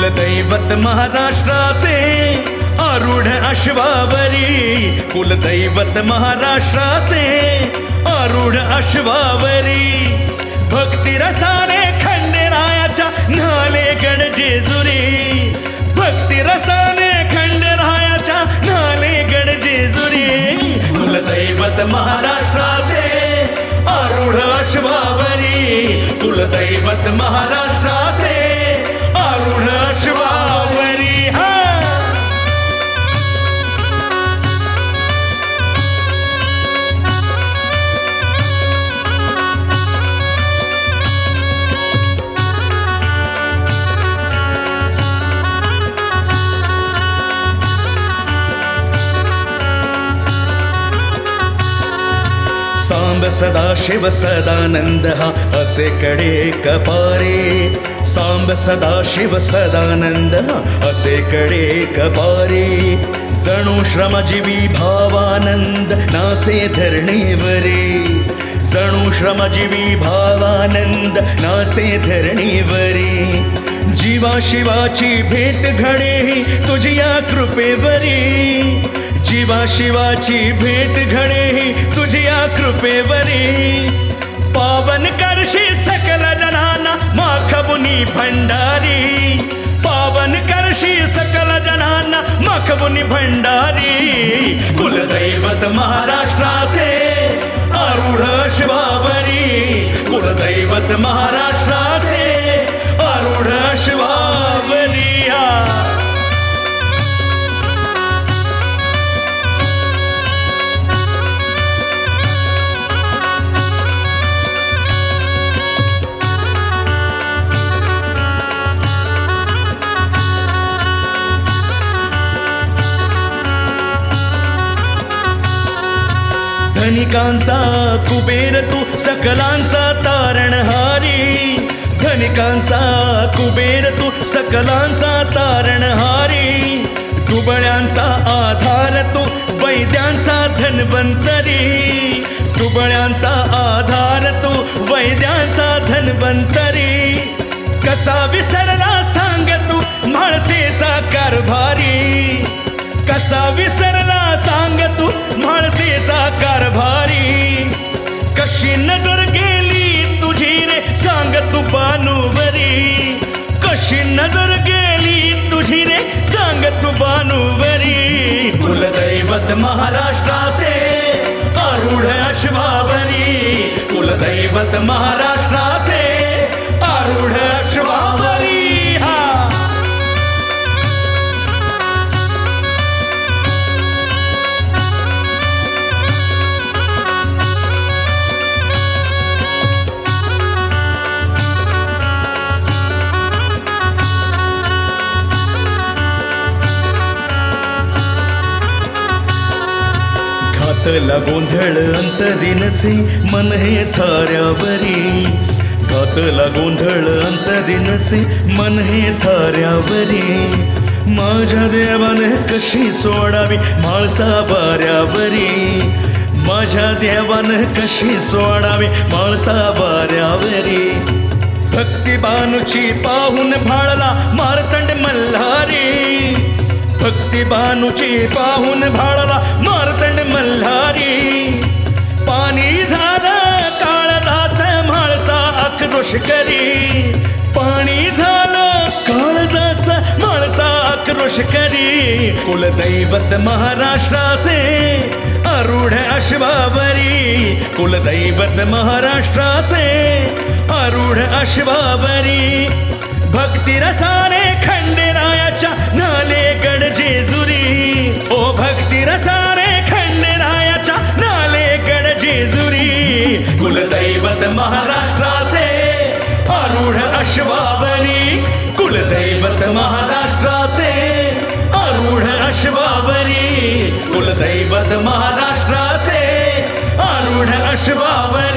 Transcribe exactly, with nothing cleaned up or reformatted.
कुलदैवत महाराष्ट्राचे आरूढ अश्वावरी, कुलदैवत महाराष्ट्राचे आरूढ अश्वावरी. भक्तिरसाने खंडेरायाच्या न्हाले गड जेजुरी, भक्तिरसाने खंडेरायाच्या न्हाले गड जेजुरी. कुलदैवत महाराष्ट्राचे आरूढ अश्वावरी, कुलदैवत महाराष्ट्राचे आरूढ अश्वावरी. हा सांब सदाशिव सदानंद हा असे कडे कपारे, सांब सदाशिव सदानंद हा असे कडे कपारे. जणू श्रमजीवी भावानंद नाचे धरणीवरी, जणू श्रमजीवी भावानंद नाचे धरणीवरी. जीवा शिवाची भेट घडे तुझ्या कृपेवरी, जीवा शिवाची भेट घडे तुझ्या कृपेवरी. पावन करशी सकल जनांना माखबुनी भंडारी, पावन करशी सकल जनांना माखबुनी भंडारी. कुलदैवत महाराष्ट्राचे आरूढ अश्वावरी, कुलदैवत महाराष्ट्राचे आरूढ अश्वावरी. धनिकांचा कुबेर तू सकलांचा तारणहारी, धनिकांचा कुबेर तू सकलांचा तारणहारी. दुबळ्यांचा आधार तू वैद्यांचा धन्वंतरी, दुबळ्यांचा आधार तू वैद्यांचा धन्वंतरी. कसा विसरला सांग तू म्हाळसेचा कारभारी, कसा विसरला सांग तू म्हाळसेचा कारभारी. कशी नजर गेली तुझी रे सांग तू बानुवरी, कशी नजर गेली तुझी रे सांग तू बानुवरी. कुलदैवत महाराष्ट्राचे आरूढ अश्वावरी, कुलदैवत महाराष्ट्राचे आरूढ अश्वावरी. हा घातला गोंधळ अंतरी नसे मन हे थाऱ्यावरी, घातला गोंधळ अंतरी नसे मन हे थाऱ्यावरी. माझ्या देवाने कशी सोडावी म्हाळसा वाऱ्यावरी, माझ्या देवाने कशी सोडावी म्हाळसा वाऱ्यावरी. भक्तिबानूची पाहून भाळला मार्तंड मल्हारी, भक्तिबानूची पाहून भाळला मार्तंड मल्हारी. पाणी झालं काळजाचं म्हाळसा आक्रोश करी, पाणी झालं काळजाचं म्हाळसा आक्रोश करी. कुलदैवत महाराष्ट्राचे आरूढ अश्वावरी, कुलदैवत महाराष्ट्राचे आरूढ अश्वावरी. भक्तिरसाने खंडेरायाच्या न्हाले गड जेजुरी, ओ भक्तिरसाने खंडेरायाच्या न्हाले गड जेजुरी. कुलदैवत महाराष्ट्राचे आरूढ अश्वावरी, कुलदैवत महाराष्ट्राचे आरूढ अश्वावरी, कुलदैवत महाराष्ट्राचे आरूढ अश्वावरी.